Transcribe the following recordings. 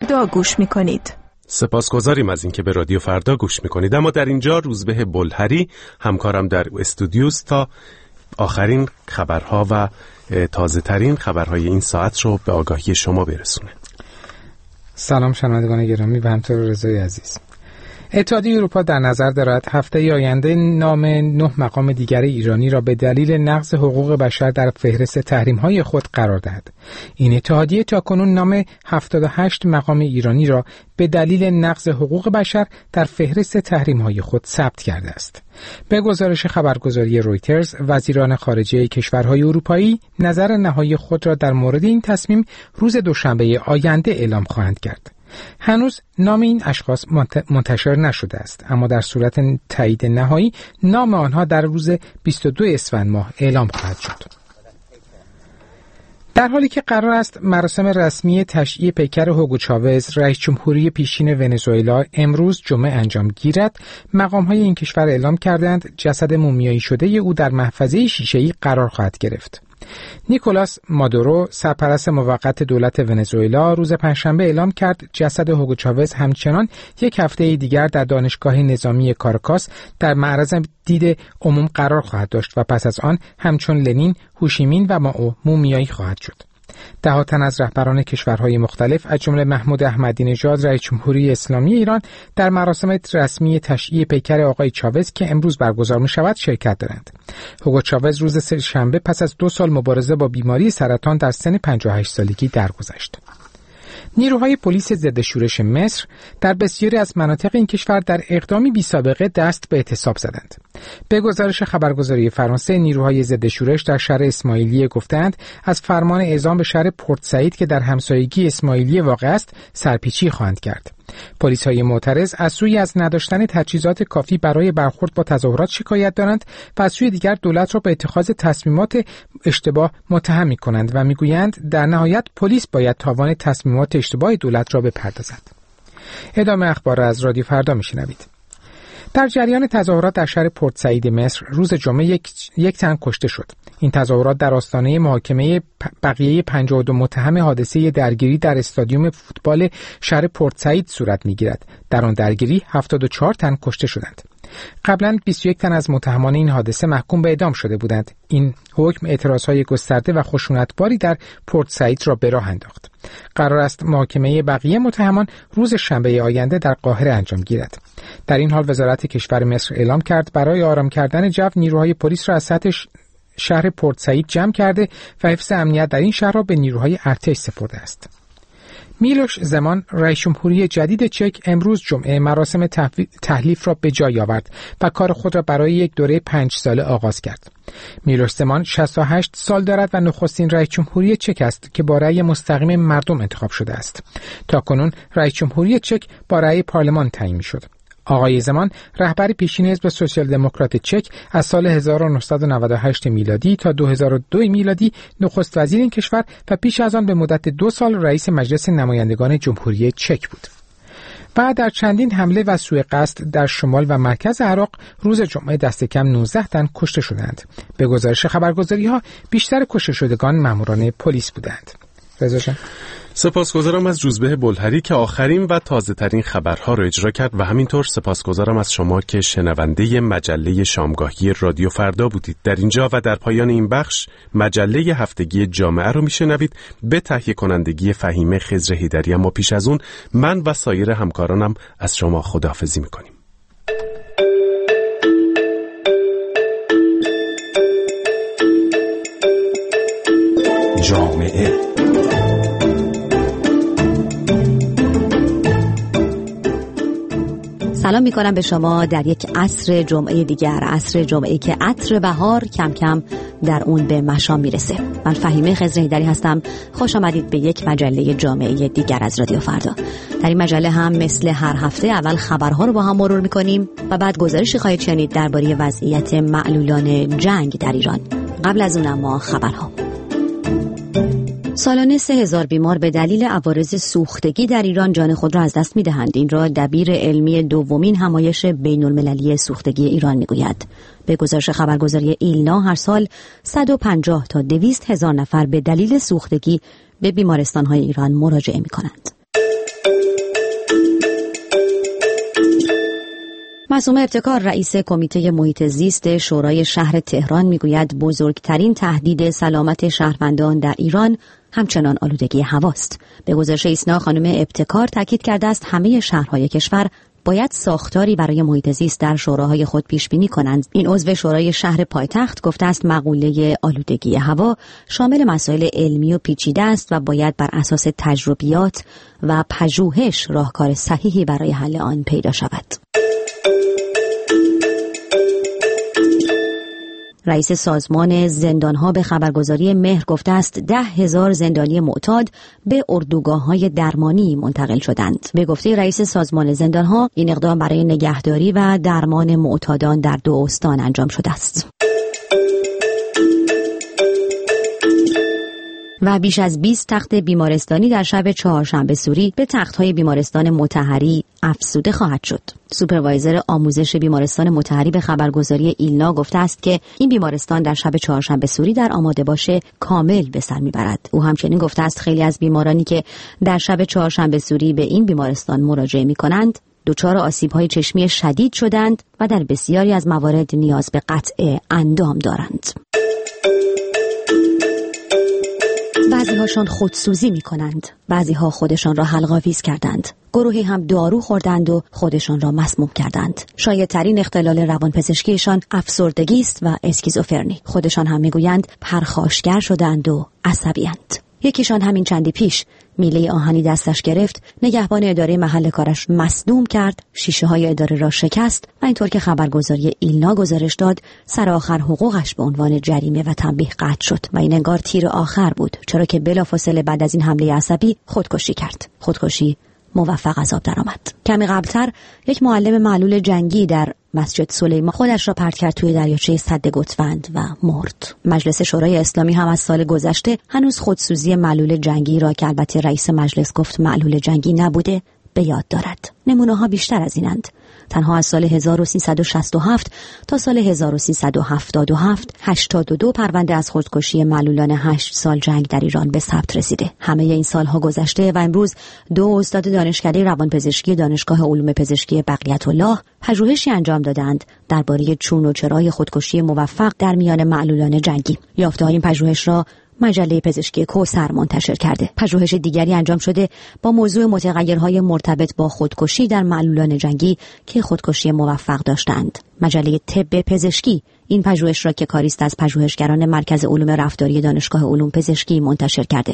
فردا گوش میکنید. سپاسگزاریم از اینکه به رادیو فردا گوش میکنید. اما در اینجا روزبه بلهری همکارم در استودیوست تا آخرین خبرها و تازه ترین خبرهای این ساعت رو به آگاهی شما برسونه. سلام شنوندگان گرامی و همطور رضای عزیز. اتحادیه اروپا در نظر دارد هفته آینده نام 9 مقام دیگر ایرانی را به دلیل نقض حقوق بشر در فهرست تحریم‌های خود قرار دهد. این اتحادیه تاکنون نام 78 مقام ایرانی را به دلیل نقض حقوق بشر در فهرست تحریم‌های خود ثبت کرده است. به گزارش خبرگزاری رویترز، وزیران خارجه کشورهای اروپایی نظر نهایی خود را در مورد این تصمیم روز دوشنبه آینده اعلام خواهند کرد. هنوز نام این اشخاص منتشر نشده است، اما در صورت تایید نهایی نام آنها در روز 22 اسفند ماه اعلام خواهد شد. در حالی که قرار است مراسم رسمی تشییع پیکر هوگو چاوز، رئیس جمهوری پیشین ونزوئلا، امروز جمعه انجام گیرد، مقام‌های این کشور اعلام کردند جسد مومیایی شده او در محفظه شیشه‌ای قرار خواهد گرفت. نیکولاس مادورو، سرپرست موقت دولت ونزوئلا، روز پنجشنبه اعلام کرد جسد هوگو چاوز همچنان یک هفته دیگر در دانشگاه نظامی کاراکاس در معرض دید عموم قرار خواهد داشت و پس از آن همچون لنین، هوشیمین و مائو مومیایی خواهد شد. ده‌ها تن از رهبران کشورهای مختلف از جمله محمود احمدی نژاد رئیس جمهوری اسلامی ایران در مراسم رسمی تشییع پیکر آقای چاوز که امروز برگزار می‌شود شرکت دارند. هوگو چاوز روز سه‌شنبه پس از 2 سال مبارزه با بیماری سرطان در سن 58 سالگی درگذشت. نیروهای پلیس ضد شورش مصر در بسیاری از مناطق این کشور در اقدامی بی‌سابقه دست به اعتصاب زدند. به گزارش خبرگزاری فرانسه، نیروهای ضد شورش در شهر اسماعیلیه گفتند از فرمان اعزام به شهر پورت سعید که در همسایگی اسماعیلیه واقع است سرپیچی خواهند کرد. پلیس‌های معترض از سوی از نداشتن تجهیزات کافی برای برخورد با تظاهرات شکایت دارند و از سوی دیگر دولت را به اتخاذ تصمیمات اشتباه متهم می‌کنند و می‌گویند در نهایت پلیس باید تاوان تصمیمات اشتباه دولت را بپردازد. ادامه اخبار از رادیو فردا می‌شنوید. در جریان تظاهرات در شهر پورت سعید مصر روز جمعه یک تن کشته شد. این تظاهرات در آستانه محاکمه بقیه 52 متهم حادثه درگیری در استادیوم فوتبال شهر پورت سعید صورت می‌گیرد. در آن درگیری 74 تن کشته شدند. قبلا 21 تن از متهمان این حادثه محکوم به اعدام شده بودند. این حکم اعتراضهای گسترده و خشونتباری در پورت سعید را به راه انداخت. قرار است محاکمه بقیه متهمان روز شنبه آینده در قاهره انجام گیرد. در این حال وزارت کشور مصر اعلام کرد برای آرام کردن جو نیروهای پلیس را از سطح شهر پورت سعید جمع کرده و حفظ امنیت در این شهر را به نیروهای ارتش سپرده است. میلوش زمان، رئیس جمهوری جدید چک، امروز جمعه مراسم تحلیف را به جای آورد و کار خود را برای یک دوره 5 ساله آغاز کرد. میلوش زمان 68 سال دارد و نخستین رئیس جمهوری چک است که با رأی مستقیم مردم انتخاب شده است. تاکنون رئیس جمهوری چک با رأی پارلمان تعیین می‌شد. آقای زمان رهبر پیشین حزب سوسیال دموکرات چک از سال 1998 میلادی تا 2002 میلادی نخست وزیر این کشور و پیش از آن به مدت 2 سال رئیس مجلس نمایندگان جمهوری چک بود. بعد در چندین حمله و سوء قصد در شمال و مرکز عراق روز جمعه دست کم 19 تن کشته شدند. به گزارش خبرگزاری‌ها بیشتر کشته شدگان ماموران پلیس بودند. رضا جان. سپاسگزارم از روزبه بلهری که آخرین و تازه ترین خبرها را اجرا کرد و همینطور سپاسگزارم از شما که شنونده مجله شامگاهی رادیو فردا بودید. در اینجا و در پایان این بخش مجله هفتگی جامعه رو میشنوید به تهیه کنندگی فهیمه خضر حیدری. اما پیش از اون من و سایر همکارانم از شما خداحافظی میکنیم. جامعه سلام میکنم به شما در یک عصر جمعه دیگر، عصر جمعه‌ای که عطر بهار کم کم در اون به مشام میرسه. من فهیمه خضر حیدری هستم. خوش آمدید به یک مجله جامعه دیگر از رادیو فردا. در این مجله هم مثل هر هفته اول خبرها رو با هم مرور میکنیم و بعد گزارشی خواهید شنید درباره وضعیت معلولان جنگ در ایران. قبل از اون اما خبرها. سالانه 3000 بیمار به دلیل عوارض سوختگی در ایران جان خود را از دست می‌دهند. این را دبیر علمی دومین همایش بین‌المللی سوختگی ایران می‌گوید. به گزارش خبرگزاری ایلنا هر سال 150 تا 200 هزار نفر به دلیل سوختگی به بیمارستان‌های ایران مراجعه می‌کنند. معصومه ابتکار رئیس کمیته محیط زیست شورای شهر تهران میگوید بزرگترین تهدید سلامت شهروندان در ایران همچنان آلودگی هواست. به گزارش ایسنا خانم ابتکار تاکید کرده است همه شهرهای کشور باید ساختاری برای محیط زیست در شوراهای خود پیش بینی کنند. این عضو شورای شهر پایتخت گفته است مقوله آلودگی هوا شامل مسائل علمی و پیچیده است و باید بر اساس تجربیات و پژوهش راهکار صحیحی برای حل آن پیدا شود. رئیس سازمان زندانها به خبرگزاری مهر گفته است 10,000 زندانی معتاد به اردوگاه‌های درمانی منتقل شدند. به گفته رئیس سازمان زندانها این اقدام برای نگهداری و درمان معتادان در 2 استان انجام شده است. و بیش از 20 تخت بیمارستانی در شب چهارشنبه سوری به تخت‌های بیمارستان مطهری افزوده خواهد شد. سوپروایزر آموزش بیمارستان مطهری به خبرگزاری ایلنا گفته است که این بیمارستان در شب چهارشنبه سوری در آماده باشه کامل به سر میبرد. او همچنین گفته است خیلی از بیمارانی که در شب چهارشنبه سوری به این بیمارستان مراجعه می‌کنند دچار آسیب‌های چشمی شدید شدند و در بسیاری از موارد نیاز به قطع اندام دارند. بعضی‌هاشان خودسوزی می‌کنند، بعضی‌ها خودشان را حلق‌آویز کردند، گروهی هم دارو خوردند و خودشان را مسموم کردند. شایع‌ترین اختلال روانپزشکیشان افسردگی است و اسکیزوفرنی. خودشان هم می‌گویند پرخاشگر شدند و عصبی‌اند. یکیشان همین چندی پیش میله آهنی دستش گرفت، نگهبان اداره محل کارش مصدوم کرد، شیشه‌های اداره را شکست و اینطور که خبرگزاری ایلنا گزارش داد سر آخر حقوقش به عنوان جریمه و تنبیه قطع شد و این انگار تیر آخر بود، چرا که بلافاصله بعد از این حمله عصبی خودکشی کرد. خودکشی موفق از آب درآمد. کمی قبلتر یک معلم معلول جنگی در مسجد سلیمان خودش را پرت کرد توی دریاچه سد گوسفند و مرد. مجلس شورای اسلامی هم از سال گذشته هنوز خودسوزی معلول جنگی را که البته رئیس مجلس گفت معلول جنگی نبوده به یاد دارد. نمونه‌ها بیشتر از اینند. تنها از سال 1367 تا سال 1377 82 پرونده از خودکشی معلولان 8 سال جنگ در ایران به ثبت رسیده. همه این سالها گذشته و امروز 2 استاد دانشکده روانپزشکی دانشگاه علوم پزشکی بقیت‌الله پژوهشی انجام دادند درباره چون و چرای خودکشی موفق در میان معلولان جنگی. یافته‌های این پژوهش را مجله پزشکی کوثر منتشر کرده. پژوهش دیگری انجام شده با موضوع متغیرهای مرتبط با خودکشی در معلولان جنگی که خودکشی موفق داشتند. مجله طب پزشکی این پژوهش را که کاریست از پژوهشگران مرکز علوم رفتاری دانشگاه علوم پزشکی منتشر کرده.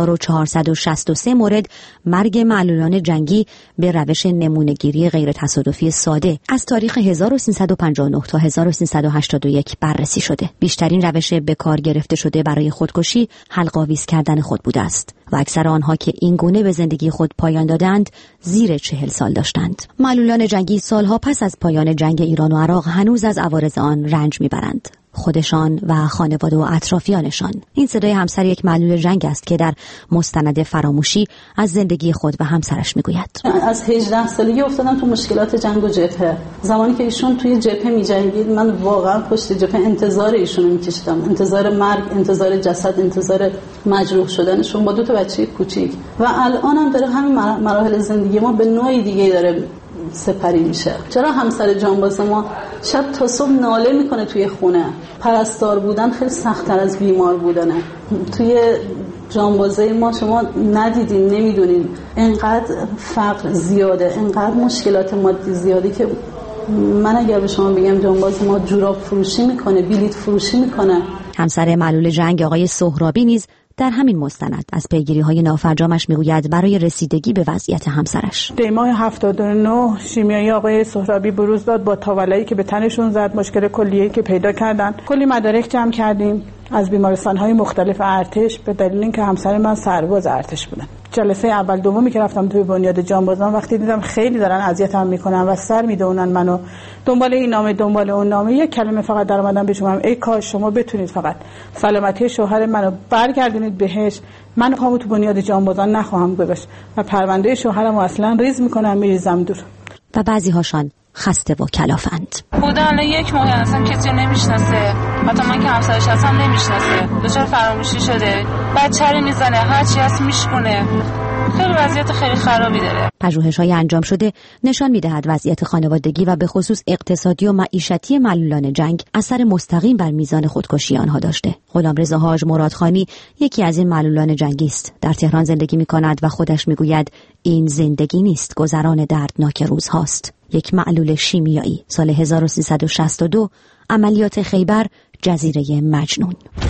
1463 مورد مرگ معلولان جنگی به روش نمونه‌گیری غیر تصادفی ساده از تاریخ 1359 تا 1381 بررسی شده. بیشترین روش به کار گرفته شده برای خودکشی حلق‌آویز کردن خود بوده است و اکثر آنها که این گونه به زندگی خود پایان دادند زیر 40 سال داشتند. معلولان جنگی سالها پس از پایان جنگ ایران و عراق هنوز از عوارض آن رنج میبرند. خودشان و خانواده و اطرافیانشان. این صدای همسر یک معلول جنگ است که در مستند فراموشی از زندگی خود و همسرش میگوید. از 18 سالگی افتادم تو مشکلات جنگ و جبهه. زمانی که ایشون توی جبهه می‌جنگید من واقعا پشت جبهه انتظار ایشون رو می‌کشیدم. انتظار مرگ، انتظار جسد، انتظار مجروح شدنشون با 2 تا بچه کوچیک. و الانم داره همین مراحل زندگی ما به نوعی دیگه داره سپری میشه. چرا همسر جانباز ما شب تا صبح ناله میکنه توی خونه؟ پرستار بودن خیلی سخت‌تر از بیمار بودنه. توی جانبازه ما شما ندیدین، نمیدونین انقدر فقر زیاده، انقدر مشکلات مادی زیادی که من اگر به شما بگم جانباز ما جوراب فروشی میکنه، بلیط فروشی میکنه. همسر معلول جنگ آقای سهرابی نیز در همین مستند از پیگیری‌های نافرجامش میگوید برای رسیدگی به وضعیت همسرش. دیماه 79 شیمیایی آقای سهرابی بروز داد با تاولایی که به تنشون زد، مشکل کلیه‌ای که پیدا کردن. کلی مدارک جمع کردیم از بیمارستان‌های مختلف ارتش به دلیل اینکه همسر من سرباز ارتش بودن. جلسه اول دومی که رفتم توی بنیاد جانبازان وقتی دیدم خیلی دارن اذیتم میکنن و سر میدونن منو، دنبال این نامه دنبال اون نامه، یک کلمه فقط در اومدم بهشون، ای کاش شما بتونید فقط سلامتی شوهر منو برگردونید بهش، من پامو تو بنیاد جانبازان نخواهم گذاشت و پرونده شوهرمو اصلا ریز میکنم میریزم دور. و بعضی هاشان خسته و کلافند. بوده حالا 1 ماه اصلا کسی نمیشناسه، حتی من که همسرش اصلا نمیشناسه، دچار فراموشی شده، بچه رو میزنه، هرچی هست میشکونه، خیلی وضعیت خیلی خرابی داره. پژوهش‌های انجام شده نشان می‌دهد وضعیت خانوادگی و به خصوص اقتصادی و معیشتی معلولان جنگ اثر مستقیم بر میزان خودکشی آنها داشته. غلامرضا حاج مرادخانی یکی از این معلولان جنگی است. در تهران زندگی می‌کند و خودش می‌گوید این زندگی نیست، گذران دردناک روزهاست. یک معلول شیمیایی. سال 1362 عملیات خیبر، جزیره مجنون.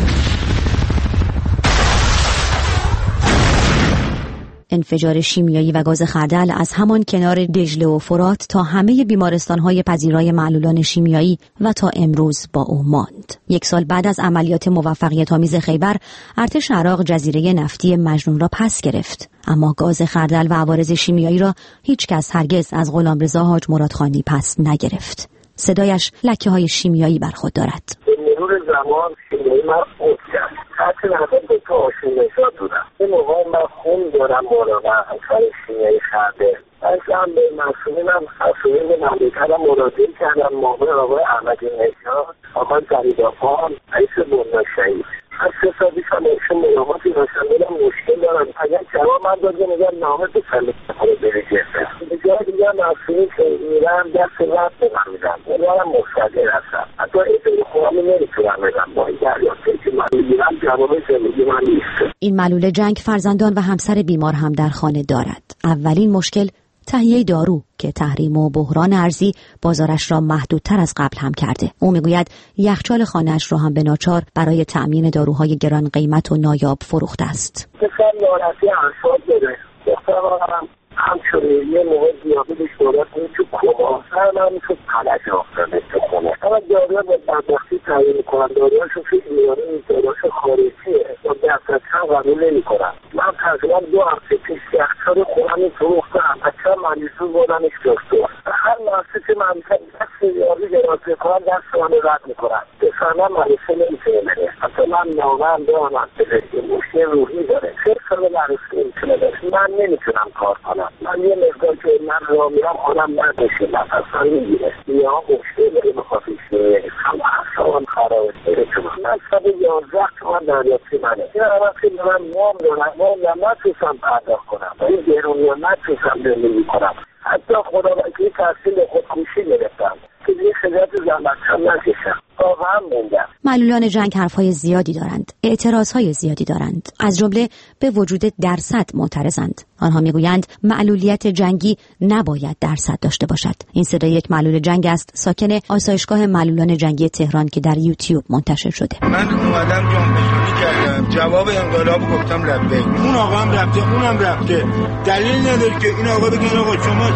انفجار شیمیایی و گاز خردل از همان کنار دجله و فرات تا همه بیمارستان‌های پذیرای معلولان شیمیایی و تا امروز با او ماند. 1 سال بعد از عملیات موفقیت‌آمیز خیبر، ارتش عراق جزیره نفتی مجنون را پس گرفت. اما گاز خردل و عوارض شیمیایی را هیچ کس هرگز از غلامرضا حاج مرادخانی پس نگرفت. صدایش لکه‌های شیمیایی بر خود دارد. مرور زمان شیمیایی من خود کرد. حتی نظر به تو آشون نشاد بودم. این موقع من خون دارم مراقع اثر شیمیایی خرده. اصلا به مسئولینم مسئولین مملکتم مراجعه کردم، موقع آقای احمدی نژاد، آقای فریدآفام، رئیس بنیاد شهید. از 3 سال پیش هم ایشون ملاقاتی داشتم، بودم مشکل دارم. اگر جواب من داده میگم نامه بسنده کنه بری جفه. به جای دیگر مسئولین که میرم دست رفت به من میدم. اونوارم مستقر هستم. حتی این به خواهمی نمیتونم بدم. با این دریافته که من میگیرم جواب زندگی من نیست. این معلول جنگ فرزندان و همسر بیمار هم در خانه دارد. اولین مشکل تهیه دارو که تحریم و بحران ارزی بازارش را محدودتر از قبل هم کرده. او میگوید یخچال خانه‌اش را هم به ناچار برای تأمین داروهای گران قیمت و نایاب فروخته است. مثلا ناراحتی اعصاب داره. دخترم همچنین یه موقع دیابتش دولت این تو کما من تو پلش افتاده تو خونه. اما داروها به بدبختی تعیین میکنن، داروهاشو فکر میاره این داروهاش خارجیه و دست هم قبول نمیکنن. من تقریبا 2 هفته پیش یخچال خونه‌ام فروختم، بچه مریضون بردنش دکتر. هر مؤسسه مملکت دست یاری گرفته کنن دست من رد میکنن. بفهمم مریضه نمیتونه بره. حتی من نامم دارم که مشکل روحی داره. 3 سال مریضه نمیتونه بره. من نمیتونم کار کنم. من یه مقدار که من را میرم آدم نداشته نفسم میگیره یا مشکل داره بخواهیش هم احسابم خرابه من 111 تومن دریافتی منه این همه که من وام دارم نتوستم پرداخت کنم و این گرونی ها نتوستم زندگی کنم. حتی خدا وکیلی تحصیل خودکشی گرفتم که دیگه خجالت زحمتم نکشم. واقعا موندم. معلولان جنگ حرفهای زیادی دارند، اعتراضهای زیادی دارند، از جمله به وجود درصد معترضند. آنها میگویند معلولیت جنگی نباید درصد داشته باشد. این صدای یک معلول جنگ است، ساکن آسایشگاه معلولان جنگی تهران که در یوتیوب منتشر شده. من اومدم جنبشی کردم، جواب انقلاب گفتم لبیک. اون آقا هم رفته، اونم رفته. دلیل نداره که این آقا بگه آقا شما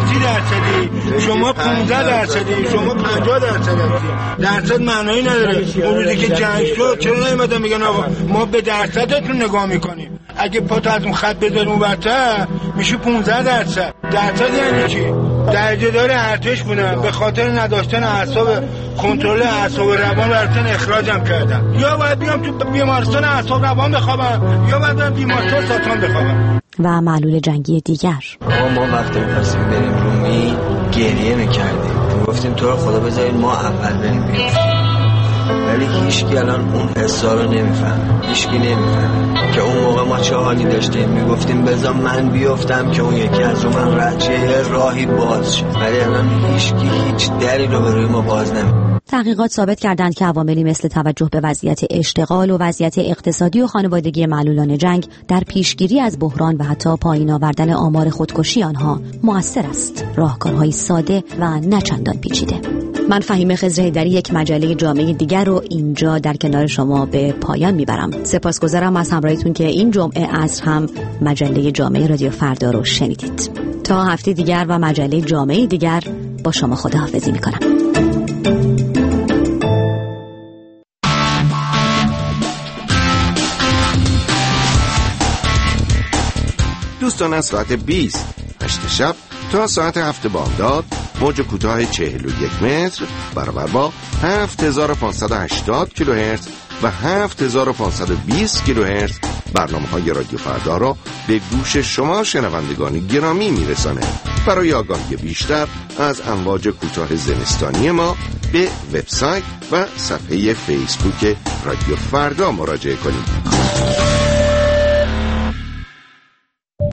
30%، شما 15%، شما 50%. درصد معنی نداره. اون روزی که جنگ شد چرا نمیدن میگن آقا ما به درصدتون نگاه میکنیم. اگه پات از اون خط بذاریم اونورتر میشه 15%. درصد یعنی چی؟ درجه دار ارتش بودن، به خاطر نداشتن اعصاب کنترل اعصاب روان رفتن اخراجم کردن. یا باید بیام تو بیمارستان اعصاب روان بخوابم یا باید برم بیمارستان ساتان بخوابم. و معلول جنگی دیگر. ما وقتی می‌خواستیم بریم رومی گریه می‌کردیم، گفتیم تو رو خدا بذارید ما اول بریم بیرون. ولی هیچکی الان اون حسا رو نمیفهمه، هیچکی نمیفهمه که اون موقع ما چه حالی داشتیم. میگفتیم بذار من بیفتم که اون یکی از رو من رد شه، یه راهی باز شه. ولی الان هیچکی هیچ دری رو به روی ما باز نمی‌کنه. تحقیقات ثابت کردند که عواملی مثل توجه به وضعیت اشتغال و وضعیت اقتصادی و خانوادگی معلولان جنگ در پیشگیری از بحران و حتی پایین آوردن آمار خودکشی آنها مؤثر است. راهکارهای ساده و نه چندان پیچیده. من فهیمه خضرحیدری یک مجله جامعه دیگر رو اینجا در کنار شما به پایان میبرم. سپاسگزارم از همراهیتون که این جمعه عصر هم مجله جامعه رادیو فردا رو شنیدید. تا هفته دیگر و مجله جامعه دیگر با شما خداحافظی میکنم. دوستان از ساعت 20 8 شب تا ساعت 7 بامداد موج کوتاه 41 متر برابر با 7580 کیلوهرتز و 7520 کیلوهرتز برنامه‌های رادیو فردا را به گوش شما شنوندگان گرامی میرسانه. برای آگاهی بیشتر از امواج کوتاه زمستانی ما به وبسایت و صفحه فیسبوک رادیو فردا مراجعه کنید.